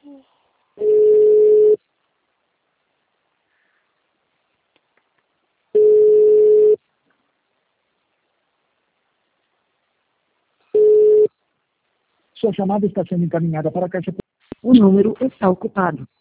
Sua chamada está sendo encaminhada para a caixa. O número está ocupado.